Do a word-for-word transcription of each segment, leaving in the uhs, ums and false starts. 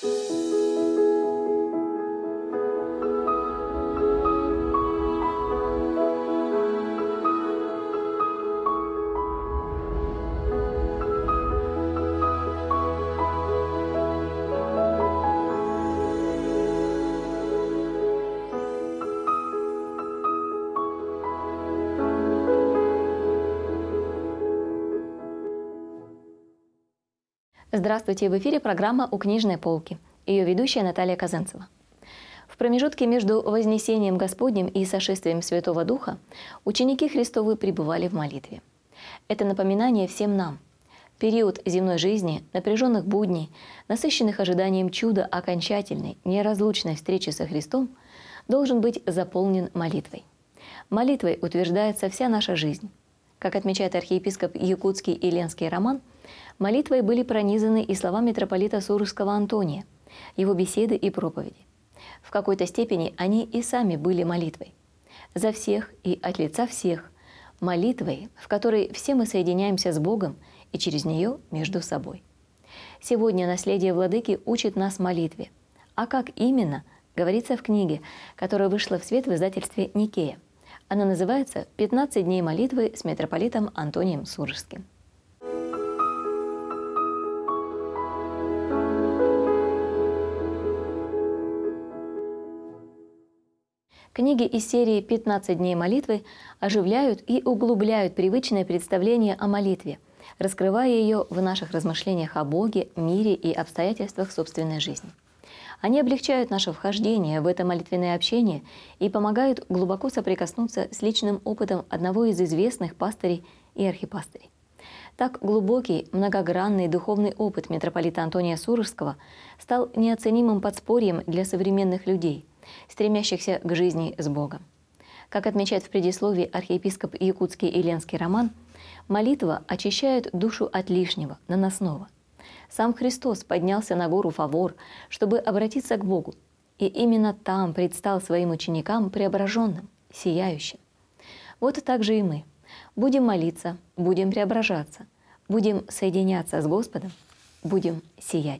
Здравствуйте! В эфире программа «У книжной полки». Ее ведущая Наталья Казанцева. В промежутке между Вознесением Господним и сошествием Святого Духа ученики Христовы пребывали в молитве. Это напоминание всем нам. Период земной жизни, напряженных будней, насыщенных ожиданием чуда окончательной, неразлучной встречи со Христом, должен быть заполнен молитвой. Молитвой утверждается вся наша жизнь. Как отмечает архиепископ Якутский и Ленский Роман, молитвой были пронизаны и слова митрополита Сурожского Антония, его беседы и проповеди. В какой-то степени они и сами были молитвой. За всех и от лица всех, молитвой, в которой все мы соединяемся с Богом и через нее между собой. Сегодня наследие Владыки учит нас молитве. А как именно, говорится в книге, которая вышла в свет в издательстве «Никея». Она называется «пятнадцать дней молитвы с митрополитом Антонием Сурожским». Книги из серии «пятнадцать дней молитвы» оживляют и углубляют привычное представление о молитве, раскрывая ее в наших размышлениях о Боге, мире и обстоятельствах собственной жизни. Они облегчают наше вхождение в это молитвенное общение и помогают глубоко соприкоснуться с личным опытом одного из известных пастырей и архипастырей. Так глубокий, многогранный духовный опыт митрополита Антония Сурожского стал неоценимым подспорьем для современных людей, стремящихся к жизни с Богом. Как отмечает в предисловии архиепископ Якутский и Ленский Роман, молитва очищает душу от лишнего, наносного. Сам Христос поднялся на гору Фавор, чтобы обратиться к Богу, и именно там предстал своим ученикам преображенным, сияющим. Вот так же и мы. Будем молиться, будем преображаться, будем соединяться с Господом, будем сиять.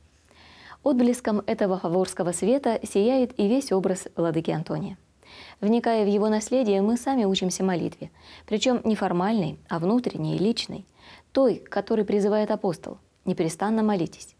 Отблеском этого фаворского света сияет и весь образ владыки Антония. Вникая в его наследие, мы сами учимся молитве, причем не формальной, а внутренней, личной, той, к которой призывает апостол: «Непрестанно молитесь».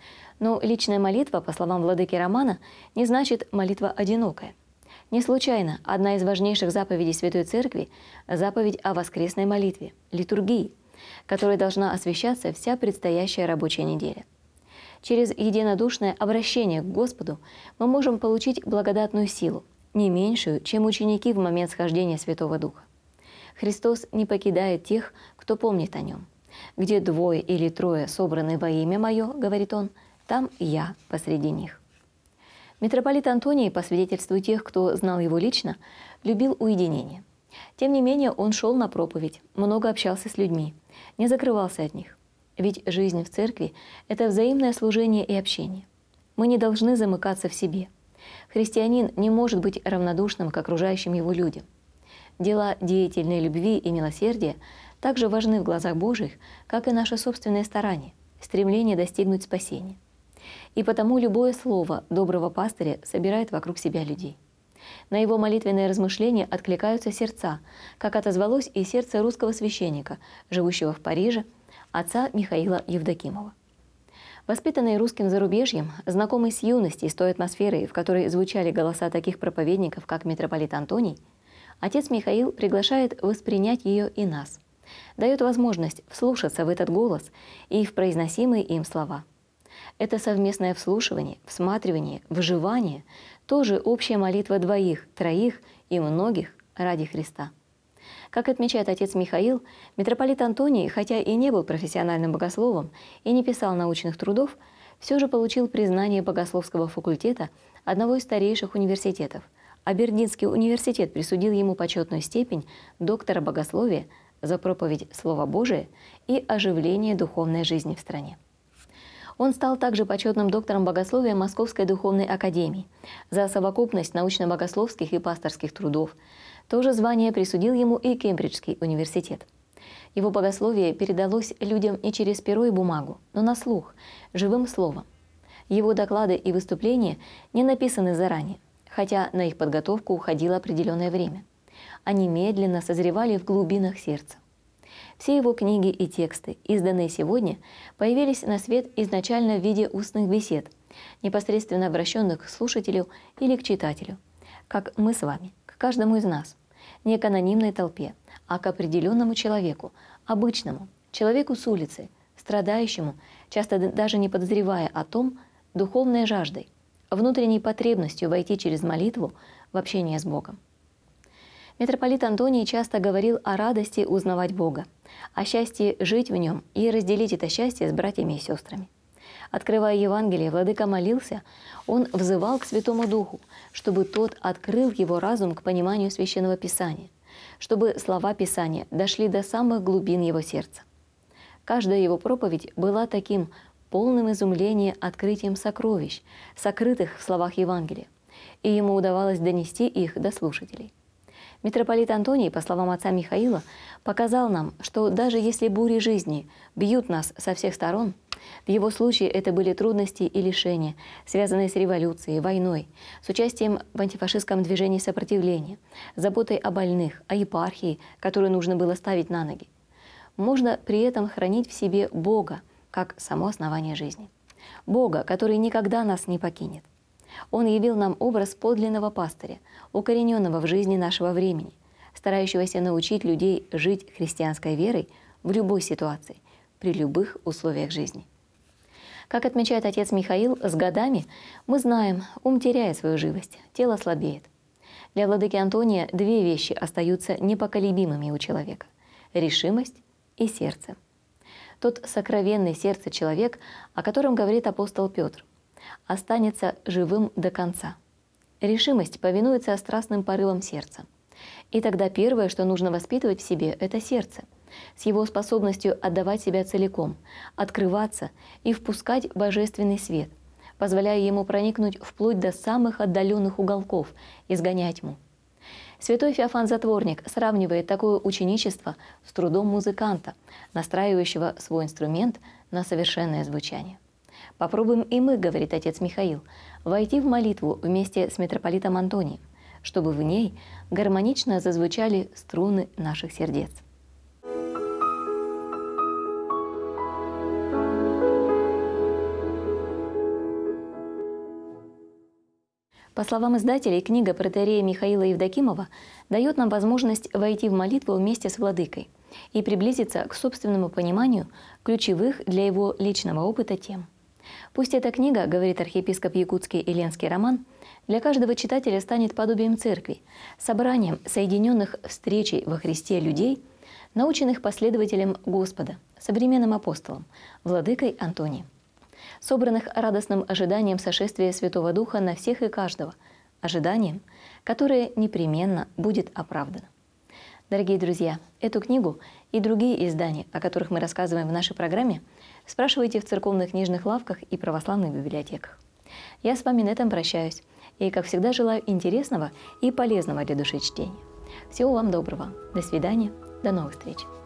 Но личная молитва, по словам владыки Романа, не значит молитва одинокая. Не случайно одна из важнейших заповедей Святой Церкви – заповедь о воскресной молитве, литургии, которой должна освящаться вся предстоящая рабочая неделя. Через единодушное обращение к Господу мы можем получить благодатную силу, не меньшую, чем ученики в момент схождения Святого Духа. Христос не покидает тех, кто помнит о Нем. «Где двое или трое собраны во имя Мое, — говорит Он, — там Я посреди них». Митрополит Антоний, по свидетельству тех, кто знал его лично, любил уединение. Тем не менее, он шел на проповедь, много общался с людьми, не закрывался от них. Ведь жизнь в церкви – это взаимное служение и общение. Мы не должны замыкаться в себе. Христианин не может быть равнодушным к окружающим его людям. Дела деятельной любви и милосердия также важны в глазах Божьих, как и наше собственное старание, стремление достигнуть спасения. И потому любое слово доброго пастыря собирает вокруг себя людей. На его молитвенные размышления откликаются сердца, как отозвалось и сердце русского священника, живущего в Париже, отца Михаила Евдокимова. Воспитанный русским зарубежьем, знакомый с юности с той атмосферой, в которой звучали голоса таких проповедников, как митрополит Антоний, отец Михаил приглашает воспринять ее и нас, дает возможность вслушаться в этот голос и в произносимые им слова. Это совместное вслушивание, всматривание, вживание – тоже общая молитва двоих, троих и многих ради Христа. Как отмечает отец Михаил, митрополит Антоний, хотя и не был профессиональным богословом и не писал научных трудов, все же получил признание богословского факультета одного из старейших университетов. Абердинский университет присудил ему почетную степень доктора богословия за проповедь Слова Божия и оживление духовной жизни в стране. Он стал также почетным доктором богословия Московской духовной академии за совокупность научно-богословских и пасторских трудов. То же звание присудил ему и Кембриджский университет. Его богословие передалось людям не через перо и бумагу, но на слух, живым словом. Его доклады и выступления не написаны заранее, хотя на их подготовку уходило определенное время. Они медленно созревали в глубинах сердца. Все его книги и тексты, изданные сегодня, появились на свет изначально в виде устных бесед, непосредственно обращенных к слушателю или к читателю, как мы с вами, к каждому из нас, не к анонимной толпе, а к определенному человеку, обычному, человеку с улицы, страдающему, часто даже не подозревая о том, духовной жаждой, внутренней потребностью войти через молитву в общение с Богом. Митрополит Антоний часто говорил о радости узнавать Бога, о счастье жить в Нем и разделить это счастье с братьями и сестрами. Открывая Евангелие, владыка молился, он взывал к Святому Духу, чтобы тот открыл его разум к пониманию Священного Писания, чтобы слова Писания дошли до самых глубин его сердца. Каждая его проповедь была таким полным изумления открытием сокровищ, сокрытых в словах Евангелия, и ему удавалось донести их до слушателей. Митрополит Антоний, по словам отца Михаила, показал нам, что даже если бури жизни бьют нас со всех сторон, в его случае это были трудности и лишения, связанные с революцией, войной, с участием в антифашистском движении сопротивления, заботой о больных, о епархии, которую нужно было ставить на ноги. Можно при этом хранить в себе Бога, как само основание жизни. Бога, который никогда нас не покинет. Он явил нам образ подлинного пастыря, укорененного в жизни нашего времени, старающегося научить людей жить христианской верой в любой ситуации, при любых условиях жизни. Как отмечает отец Михаил, с годами мы знаем, ум теряет свою живость, тело слабеет. Для владыки Антония две вещи остаются непоколебимыми у человека – решимость и сердце. Тот сокровенный сердце человек, о котором говорит апостол Петр, останется живым до конца. Решимость повинуется страстным порывам сердца. И тогда первое, что нужно воспитывать в себе, это сердце, с его способностью отдавать себя целиком, открываться и впускать божественный свет, позволяя ему проникнуть вплоть до самых отдаленных уголков, изгонять тьму. Святой Феофан Затворник сравнивает такое ученичество с трудом музыканта, настраивающего свой инструмент на совершенное звучание. Попробуем и мы, говорит отец Михаил, войти в молитву вместе с митрополитом Антонием, чтобы в ней гармонично зазвучали струны наших сердец. По словам издателей, книга протоиерея Михаила Евдокимова дает нам возможность войти в молитву вместе с владыкой и приблизиться к собственному пониманию ключевых для его личного опыта тем. Пусть эта книга, говорит архиепископ Якутский Иленский Роман, для каждого читателя станет подобием церкви, собранием соединенных встречей во Христе людей, наученных последователем Господа, современным апостолом, владыкой Антонием, собранных радостным ожиданием сошествия Святого Духа на всех и каждого, ожиданием, которое непременно будет оправдано. Дорогие друзья, эту книгу и другие издания, о которых мы рассказываем в нашей программе, спрашивайте в церковных книжных лавках и православных библиотеках. Я с вами на этом прощаюсь и, как всегда, желаю интересного и полезного для души чтения. Всего вам доброго. До свидания. До новых встреч.